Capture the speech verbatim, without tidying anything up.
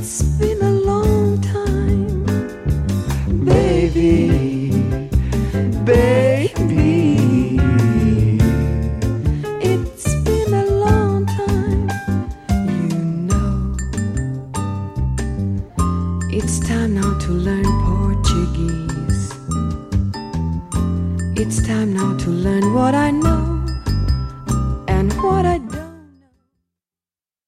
It's been a long time, baby, baby. It's been a long time, you know. It's time now to learn Portuguese. It's time now to learn what I know and what I